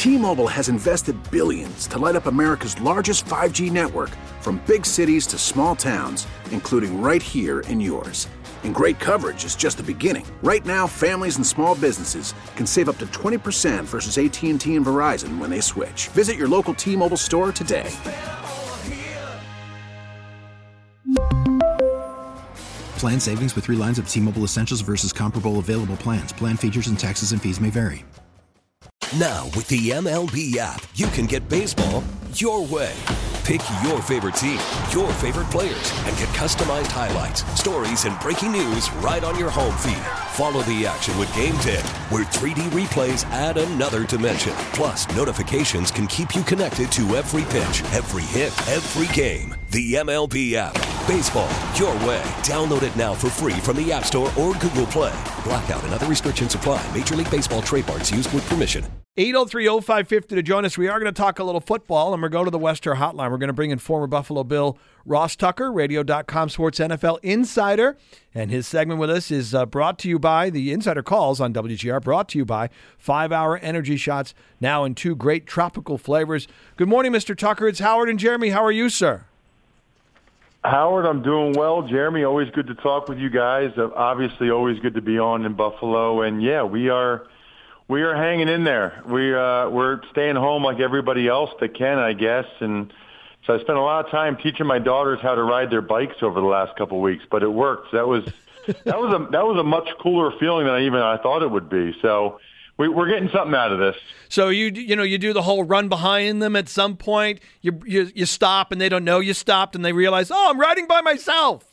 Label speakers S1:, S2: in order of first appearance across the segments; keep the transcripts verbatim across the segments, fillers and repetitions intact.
S1: T-Mobile has invested billions to light up America's largest five G network, from big cities to small towns, including right here in yours. And great coverage is just the beginning. Right now, families and small businesses can save up to twenty percent versus A T and T and Verizon when they switch. Visit your local T-Mobile store today.
S2: Plan savings with three lines of T-Mobile Essentials versus comparable available plans. Plan features and taxes and fees may vary.
S3: Now, with the M L B app, you can get baseball your way. Pick your favorite team, your favorite players, and get customized highlights, stories, and breaking news right on your home feed. Follow the action with Game Day, where three D replays add another dimension. Plus, notifications can keep you connected to every pitch, every hit, every game. The M L B app. Baseball your way. Download it now for free from the App Store or Google Play. Blackout and other restrictions apply. Major League Baseball trademarks used with permission.
S4: eight oh three oh five fifty to join us. We are going to talk a little football, and we're going to the Western Hotline. We're going to bring in former Buffalo Bill Ross Tucker, radio dot com Sports N F L Insider. And his segment with us is uh, brought to you by the Insider Calls on W G R, brought to you by five hour Energy Shots, now in two great tropical flavors. Good morning, Mister Tucker. It's Howard and Jeremy. How are you, sir?
S5: Howard, I'm doing well. Jeremy, always good to talk with you guys. Uh, obviously, always good to be on in Buffalo. And, yeah, we are we are hanging in there. We, uh, we're staying home like everybody else that can, I guess. And so I spent a lot of time teaching my daughters how to ride their bikes over the last couple of weeks, but it worked. That was that was a that was a much cooler feeling than I even I thought it would be. So we, we're getting something out of this.
S4: So you you know you do the whole run behind them at some point. You you you stop and they don't know you stopped and they realize, oh, I'm riding by myself.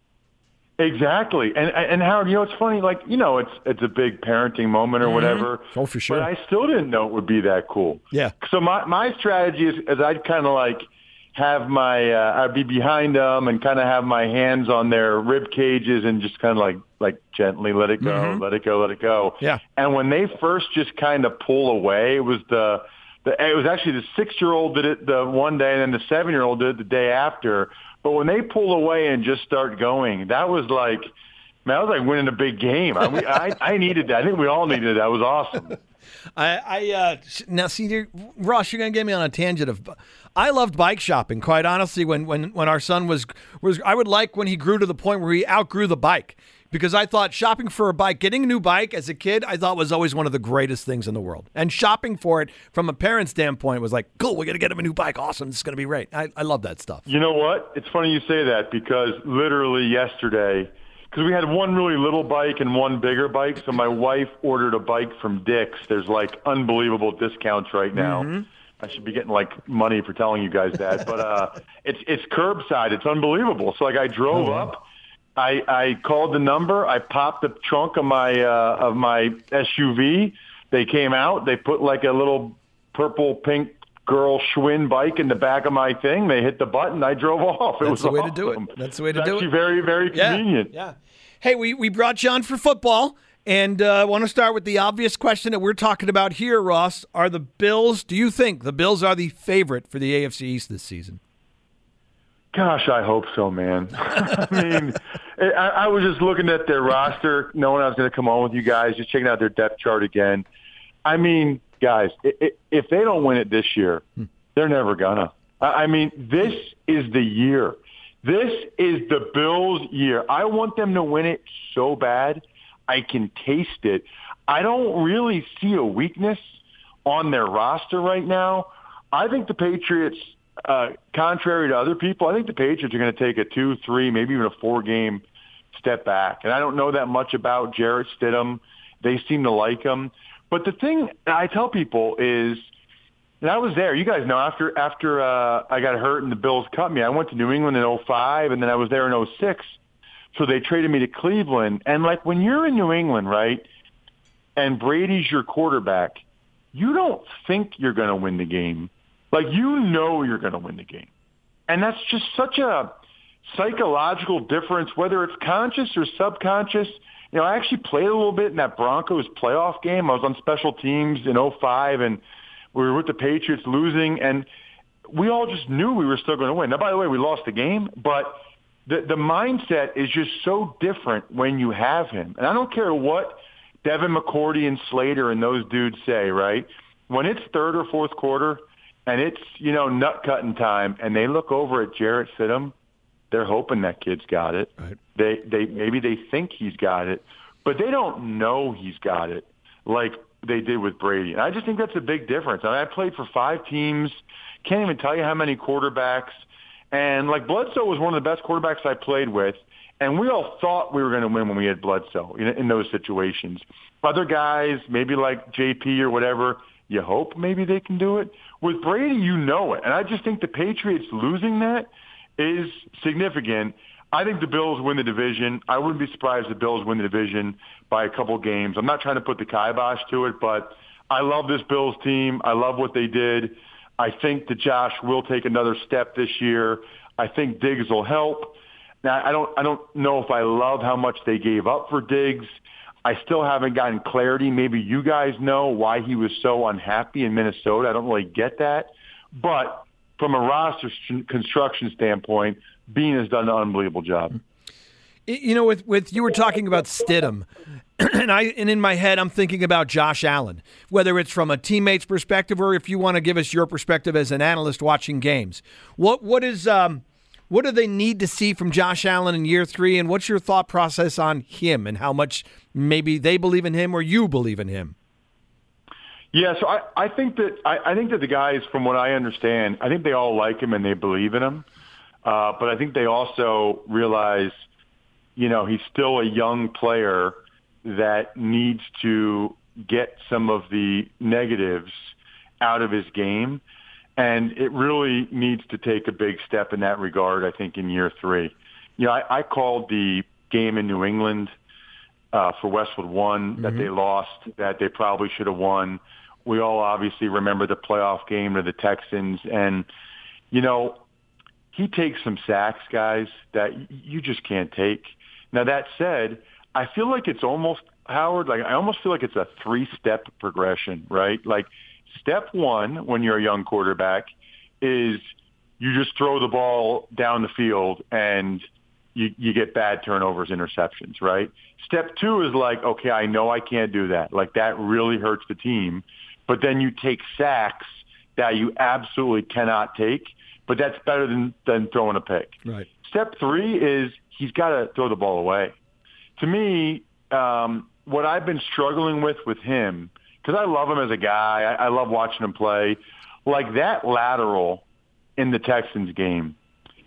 S5: Exactly, and and Howard, you know, it's funny. Like, you know, it's it's a big parenting moment or
S4: mm-hmm.
S5: whatever.
S4: Oh, for sure.
S5: But I still didn't know it would be that cool.
S4: Yeah.
S5: So my my strategy is, is I'd kind of like have my uh, I'd be behind them and kind of have my hands on their rib cages and just kind of like like gently let it go,
S4: mm-hmm.
S5: let it go, let it go.
S4: Yeah.
S5: And when they first just kind of pull away, it was the, the it was actually the six year old did it the one day and then the seven year old did it the day after. But when they pull away and just start going, that was like, man, that was like winning a big game. I, mean, I, I needed that. I think we all needed that. It was awesome.
S4: I, I uh, now see, you're, Ross, you're going to get me on a tangent of. I loved bike shopping, quite honestly. When when when our son was was, I would like when he grew to the point where he outgrew the bike, because I thought shopping for a bike, getting a new bike as a kid, I thought was always one of the greatest things in the world. And shopping for it from a parent's standpoint was like, cool, we're going to get him a new bike. Awesome. This is going to be great. I, I love that stuff.
S5: You know what? It's funny you say that, because literally yesterday, because we had one really little bike and one bigger bike, so my wife ordered a bike from Dick's. There's like unbelievable discounts right now. Mm-hmm. I should be getting like money for telling you guys that, but uh, it's it's curbside. It's unbelievable. So like I drove oh, wow. up. I, I called the number. I popped the trunk of my uh, of my S U V. They came out. They put like a little purple pink girl Schwinn bike in the back of my thing. They hit the button. I drove off. It
S4: That's
S5: was
S4: the way
S5: awesome.
S4: to do it. That's the way to
S5: it's
S4: do
S5: actually
S4: it.
S5: Very very convenient.
S4: Yeah. yeah. Hey, we we brought you on for football, and I uh, want to start with the obvious question that we're talking about here, Ross. Are the Bills? Do you think the Bills are the favorite for the A F C East this season?
S5: Gosh, I hope so, man. I mean, I, I was just looking at their roster, knowing I was going to come on with you guys, just checking out their depth chart again. I mean, guys, it, it, if they don't win it this year, hmm. they're never gonna. I, I mean, this is the year. This is the Bills' year. I want them to win it so bad. I can taste it. I don't really see a weakness on their roster right now. I think the Patriots, Uh, contrary to other people, I think the Patriots are going to take a two, three, maybe even a four-game step back. And I don't know that much about Jarrett Stidham. They seem to like him. But the thing I tell people is, and I was there. You guys know, after after uh, I got hurt and the Bills cut me, I went to New England in oh five, and then I was there in oh six. So they traded me to Cleveland. And, like, when you're in New England, right, and Brady's your quarterback, you don't think you're going to win the game. Like, you know you're going to win the game. And that's just such a psychological difference, whether it's conscious or subconscious. You know, I actually played a little bit in that Broncos playoff game. I was on special teams in oh five, and we were with the Patriots losing, and we all just knew we were still going to win. Now, by the way, we lost the game, but the, the mindset is just so different when you have him. And I don't care what Devin McCourty and Slater and those dudes say, right? when it's third or fourth quarter and it's, you know, nut-cutting time and they look over at Jarrett Stidham, they're hoping that kid's got it.
S4: Right.
S5: They, they Maybe they think he's got it, but they don't know he's got it like they did with Brady. And I just think that's a big difference. I mean, I played for five teams, can't even tell you how many quarterbacks. And, like, Bledsoe was one of the best quarterbacks I played with, and we all thought we were going to win when we had Bledsoe in, in those situations. Other guys, maybe like J P or whatever, you hope maybe they can do it. With Brady, you know it. And I just think the Patriots losing that is significant. I think the Bills win the division. I wouldn't be surprised if the Bills win the division by a couple games. I'm not trying to put the kibosh to it, but I love this Bills team. I love what they did. I think that Josh will take another step this year. I think Diggs will help. Now, I don't I don't know if I love how much they gave up for Diggs. I still haven't gotten clarity. Maybe you guys know why he was so unhappy in Minnesota. I don't really get that. But from a roster construction standpoint, Bean has done an unbelievable job.
S4: You know, with, with you were talking about Stidham, and I and in my head I'm thinking about Josh Allen, whether it's from a teammate's perspective or if you want to give us your perspective as an analyst watching games. What what is um what do they need to see from Josh Allen in year three, and what's your thought process on him and how much maybe they believe in him or you believe in him?
S5: Yeah, so I, I think that I, I think that the guys, from what I understand, I think they all like him and they believe in him. Uh, but I think they also realize, you know, he's still a young player that needs to get some of the negatives out of his game. And it really needs to take a big step in that regard, I think, in year three. You know, I, I called the game in New England uh, for Westwood One mm-hmm. that they lost, that they probably should have won. We all obviously remember the playoff game to the Texans. And, you know, he takes some sacks, guys, that you just can't take. Now, that said, I feel like it's almost, Howard, like I almost feel like it's a three-step progression, right? Like step one, when you're a young quarterback, is you just throw the ball down the field and you, you get bad turnovers, interceptions, right? Step two is like, okay, I know I can't do that. Like that really hurts the team. But then you take sacks that you absolutely cannot take, but that's better than, than throwing a pick.
S4: Right.
S5: Step three is he's got to throw the ball away. To me, um, what I've been struggling with with him, because I love him as a guy, I, I love watching him play, like that lateral in the Texans game,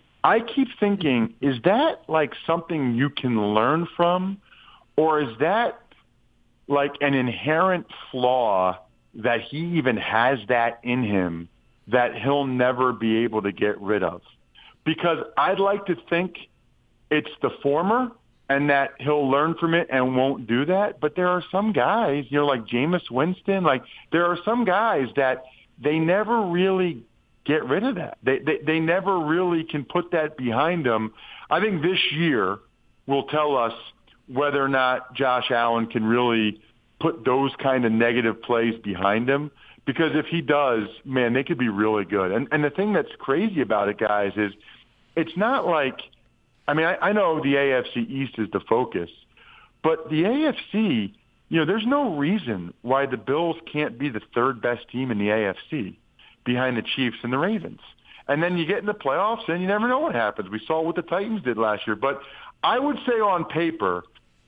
S5: I keep thinking, is that like something you can learn from, or is that like an inherent flaw that he even has that in him that he'll never be able to get rid of? Because I'd like to think it's the former and that he'll learn from it and won't do that. But there are some guys, you know, like Jameis Winston, like there are some guys that they never really get rid of that. They, they, they never really can put that behind them. I think this year will tell us whether or not Josh Allen can really put those kind of negative plays behind him. Because if he does, man, they could be really good. And and the thing that's crazy about it, guys, is it's not like, I mean, I, I know the A F C East is the focus, but the A F C, you know, there's no reason why the Bills can't be the third best team in the A F C behind the Chiefs and the Ravens. And then you get in the playoffs and you never know what happens. We saw what the Titans did last year. But I would say on paper,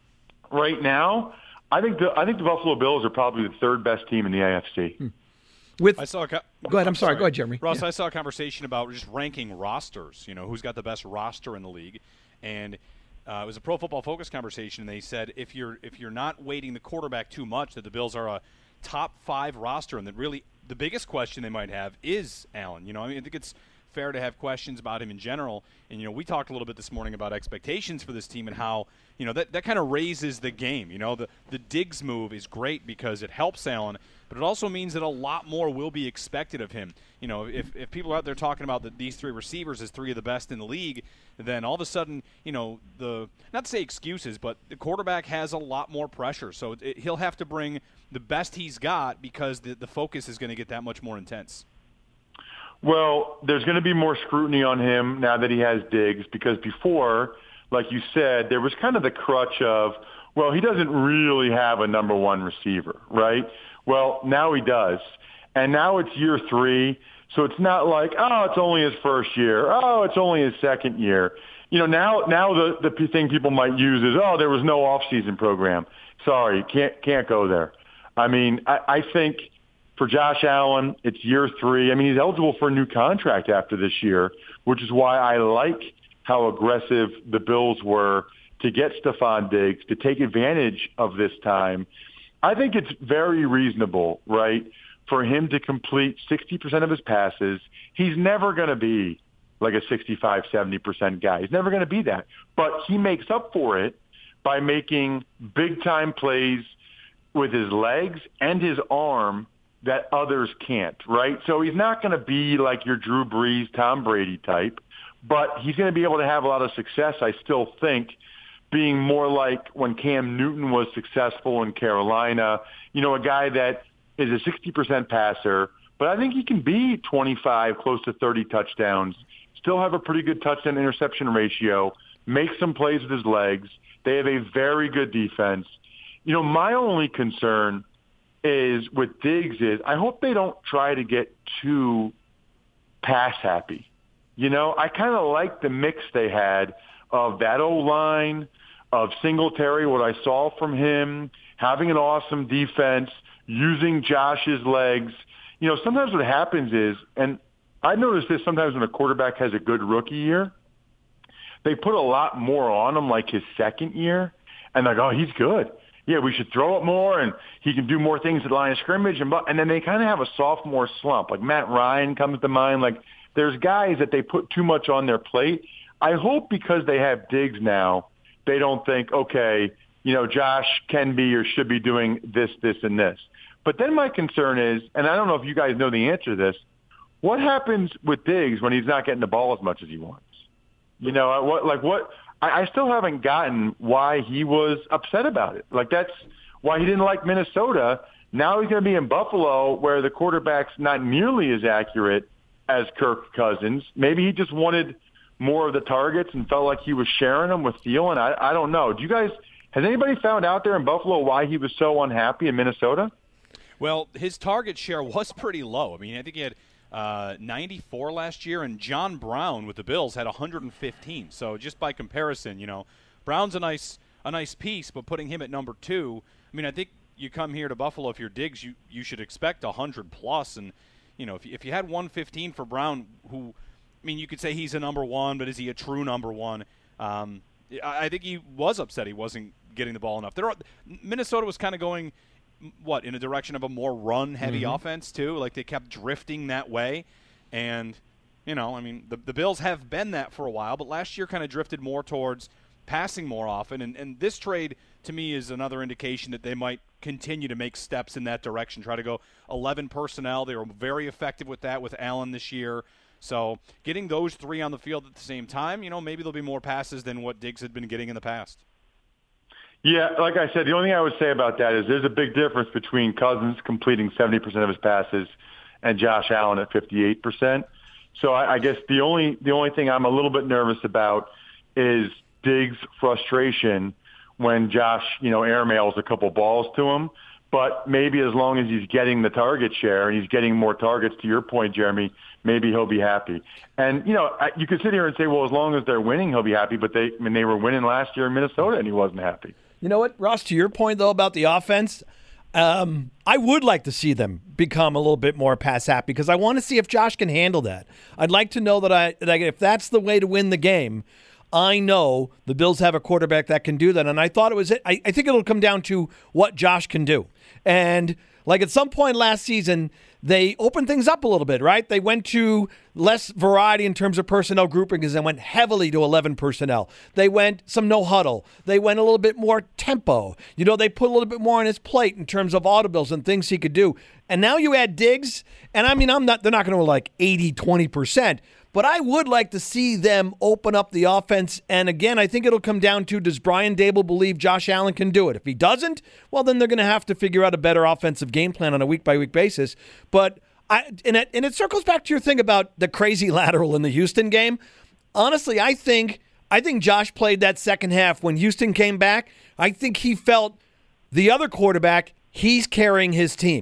S5: right now, I think the I think the Buffalo Bills are probably the third best team in the A F C.
S4: Hmm. With
S6: I saw a co-
S4: go ahead. I'm,
S6: I'm
S4: sorry.
S6: sorry.
S4: Go ahead, Jeremy.
S6: Ross,
S4: yeah.
S6: I saw a conversation about just ranking rosters. You know, who's got the best roster in the league, and uh, it was a Pro Football Focus conversation. And they said if you're if you're not weighting the quarterback too much, that the Bills are a top five roster, and that really the biggest question they might have is Allen. You know, I mean, I think it's fair to have questions about him in general. And, you know, we talked a little bit this morning about expectations for this team and how, you know, that, that kind of raises the game. You know, the, the Diggs move is great because it helps Allen, but it also means that a lot more will be expected of him. You know, if, if people are out there talking about that these three receivers as three of the best in the league, then all of a sudden, you know, the not to say excuses, but the quarterback has a lot more pressure. So it, he'll have to bring the best he's got because the, the focus is going to get that much more intense.
S5: Well, there's going to be more scrutiny on him now that he has Diggs, because before, like you said, there was kind of the crutch of, well, he doesn't really have a number one receiver, right? Well, now he does. And now it's year three, so it's not like, oh, it's only his first year. Oh, it's only his second year. You know, now now the, the thing people might use is, oh, there was no off-season program. Sorry, can't can't go there. I mean, I, I think for Josh Allen, it's year three. I mean, he's eligible for a new contract after this year, which is why I like how aggressive the Bills were to get Stephon Diggs, to take advantage of this time. I think it's very reasonable, right, for him to complete sixty percent of his passes. He's never going to be like a sixty-five, seventy percent guy. He's never going to be that. But he makes up for it by making big-time plays with his legs and his arm that others can't, right? So he's not going to be like your Drew Brees, Tom Brady type, but he's going to be able to have a lot of success, I still think, being more like when Cam Newton was successful in Carolina, you know, a guy that is a sixty percent passer, but I think he can be twenty-five, close to thirty touchdowns, still have a pretty good touchdown-interception ratio, make some plays with his legs. They have a very good defense. You know, my only concern is with Diggs is I hope they don't try to get too pass-happy. You know, I kind of like the mix they had of that O-line, of Singletary, what I saw from him, having an awesome defense, using Josh's legs. You know, sometimes what happens is, and I noticed this sometimes when a quarterback has a good rookie year, they put a lot more on him like his second year, and like, oh, he's good. Yeah, we should throw it more, and he can do more things at the line of scrimmage. And, and then they kind of have a sophomore slump. Like Matt Ryan comes to mind. Like there's guys that they put too much on their plate. I hope because they have Diggs now, they don't think, okay, you know, Josh can be or should be doing this, this, and this. But then my concern is, and I don't know if you guys know the answer to this, what happens with Diggs when he's not getting the ball as much as he wants? You know, what like what I, I still haven't gotten why he was upset about it. Like that's why he didn't like Minnesota. Now he's going to be in Buffalo where the quarterback's not nearly as accurate as Kirk Cousins. Maybe he just wanted more of the targets and felt like he was sharing them with Thielen. I, I don't know. Do you guys, has anybody found out there in Buffalo why he was so unhappy in Minnesota?
S6: Well, his target share was pretty low. I mean, I think he had uh, ninety-four last year, and John Brown with the Bills had one hundred fifteen. So just by comparison, you know, Brown's a nice a nice piece, but putting him at number two, I mean, I think you come here to Buffalo, if you're Diggs, you, you should expect one hundred plus. And, you know, if, if you had one fifteen for Brown, who, I mean, you could say he's a number one, but is he a true number one? Um, I, I think he was upset he wasn't getting the ball enough. There are, Minnesota was kind of going – what, in a direction of a more run-heavy mm-hmm. offense, too? Like, they kept drifting that way. And, you know, I mean, the, the Bills have been that for a while, but last year kind of drifted more towards passing more often. And, and this trade, to me, is another indication that they might continue to make steps in that direction, try to go eleven personnel. They were very effective with that with Allen this year. So getting those three on the field at the same time, you know, maybe there'll be more passes than what Diggs had been getting in the past.
S5: Yeah, like I said, the only thing I would say about that is there's a big difference between Cousins completing seventy percent of his passes and Josh Allen at fifty-eight percent. So I, I guess the only the only thing I'm a little bit nervous about is Diggs' frustration when Josh, you know, airmails a couple balls to him. But maybe as long as he's getting the target share and he's getting more targets, to your point, Jeremy, maybe he'll be happy. And, you know, you could sit here and say, well, as long as they're winning, he'll be happy. But they, I mean, they were winning last year in Minnesota, and he wasn't happy.
S4: You know what, Ross, to your point, though, about the offense, um, I would like to see them become a little bit more pass-happy because I want to see if Josh can handle that. I'd like to know that, I, that I, if that's the way to win the game, I know the Bills have a quarterback that can do that. And I thought it was – I, I think it'll come down to what Josh can do. And, like, at some point last season – they opened things up a little bit, right? They went to less variety in terms of personnel groupings and went heavily to eleven personnel. They went some no huddle. They went a little bit more tempo. You know, they put a little bit more on his plate in terms of audibles and things he could do. And now you add Diggs, and I mean, I'm not. They're not going to like eighty, twenty percent, but I would like to see them open up the offense. And again, I think it'll come down to, does Brian Daboll believe Josh Allen can do it? If he doesn't, well, then they're going to have to figure out a better offensive game plan on a week-by-week basis. But I and it, and it circles back to your thing about the crazy lateral in the Houston game. Honestly, I think I think Josh played that second half when Houston came back. I think he felt the other quarterback, he's carrying his team.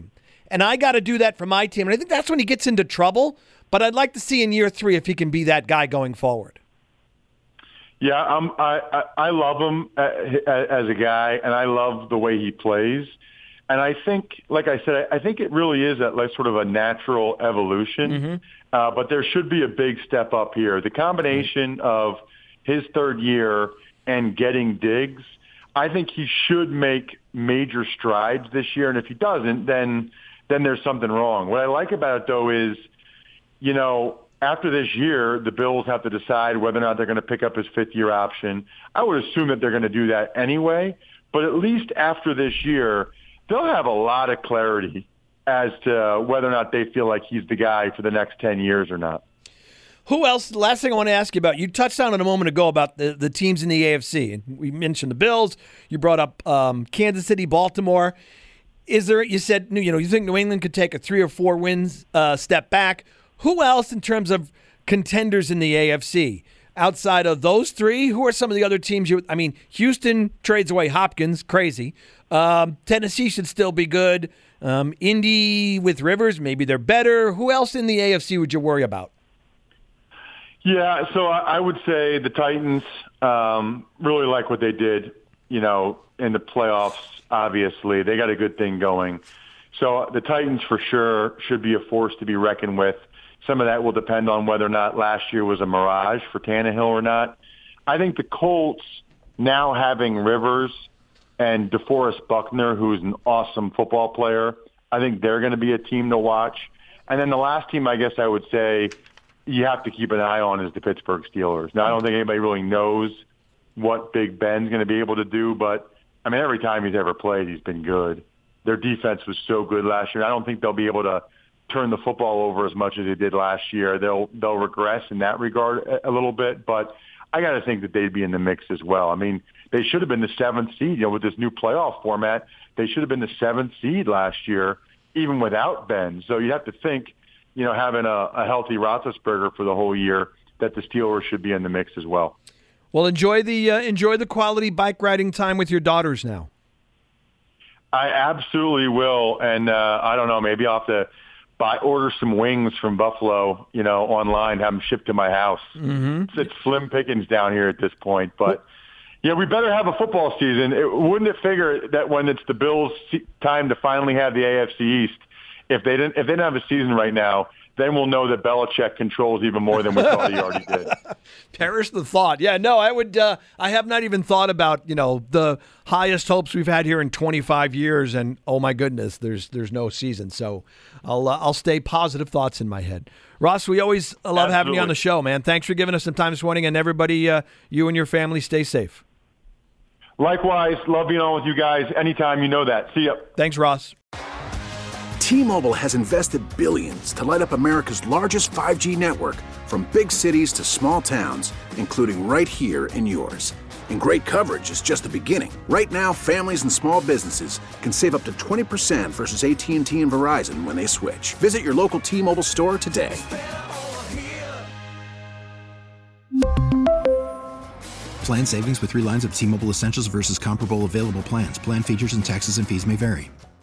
S4: and I got to do that for my team. And I think that's when he gets into trouble. But I'd like to see in year three if he can be that guy going forward.
S5: Yeah, um, I, I I love him as a guy, and I love the way he plays. And I think, like I said, I think it really is that like sort of a natural evolution. Mm-hmm. Uh, but there should be a big step up here. The combination of his third year and getting Diggs, I think he should make major strides this year. And if he doesn't, then then there's something wrong. What I like about it, though, is, you know, after this year, the Bills have to decide whether or not they're going to pick up his fifth-year option. I would assume that they're going to do that anyway. But at least after this year, they'll have a lot of clarity as to whether or not they feel like he's the guy for the next ten years or not.
S4: Who else? The last thing I want to ask you about, you touched on it a moment ago about the, the teams in the A F C. And we mentioned the Bills. You brought up um, Kansas City, Baltimore. Is there, you said, you know, you think New England could take a three or four wins uh, step back. Who else in terms of contenders in the A F C? Outside of those three, who are some of the other teams? You, I mean, Houston trades away Hopkins, crazy. Um, Tennessee should still be good. Um, Indy with Rivers, maybe they're better. Who else in the A F C would you worry about?
S5: Yeah, so I would say the Titans um, really like what they did, you know, in the playoffs, obviously. They got a good thing going. So the Titans for sure should be a force to be reckoned with. Some of that will depend on whether or not last year was a mirage for Tannehill or not. I think the Colts, now having Rivers and DeForest Buckner, who's an awesome football player, I think they're going to be a team to watch. And then the last team I guess I would say you have to keep an eye on is the Pittsburgh Steelers. Now, I don't think anybody really knows what Big Ben's going to be able to do, but, I mean, every time he's ever played, he's been good. Their defense was so good last year. I don't think they'll be able to turn the football over as much as they did last year. They'll they'll regress in that regard a, a little bit, but I got to think that they'd be in the mix as well. I mean, they should have been the seventh seed, you know, with this new playoff format. They should have been the seventh seed last year, even without Ben. So you have to think, you know, having a, a healthy Roethlisberger for the whole year, that the Steelers should be in the mix as well.
S4: Well, enjoy the uh, enjoy the quality bike riding time with your daughters now.
S5: I absolutely will, and uh, I don't know, maybe I'll have to buy order some wings from Buffalo, you know, online, have them shipped to my house. Mm-hmm. It's, it's slim pickings down here at this point, but yeah, we better have a football season. It, wouldn't it figure that when it's the Bills' time to finally have the A F C East, if they didn't, if they didn't have a season right now, then we'll know that Belichick controls even more than we thought he already did.
S4: Perish the thought. Yeah, no, I would. Uh, I have not even thought about, you know, the highest hopes we've had here in twenty-five years, and oh my goodness, there's there's no season. So I'll uh, I'll stay positive thoughts in my head. Ross, we always love Absolutely. having you on the show, man. Thanks for giving us some time this morning, and everybody, uh, you and your family, stay safe.
S5: Likewise, love being on with you guys. Anytime, you know that. See ya.
S4: Thanks, Ross.
S1: T-Mobile has invested billions to light up America's largest five G network, from big cities to small towns, including right here in yours. And great coverage is just the beginning. Right now, families and small businesses can save up to twenty percent versus A T and T and Verizon when they switch. Visit your local T-Mobile store today.
S2: Plan savings with three lines of T-Mobile Essentials versus comparable available plans. Plan features and taxes and fees may vary.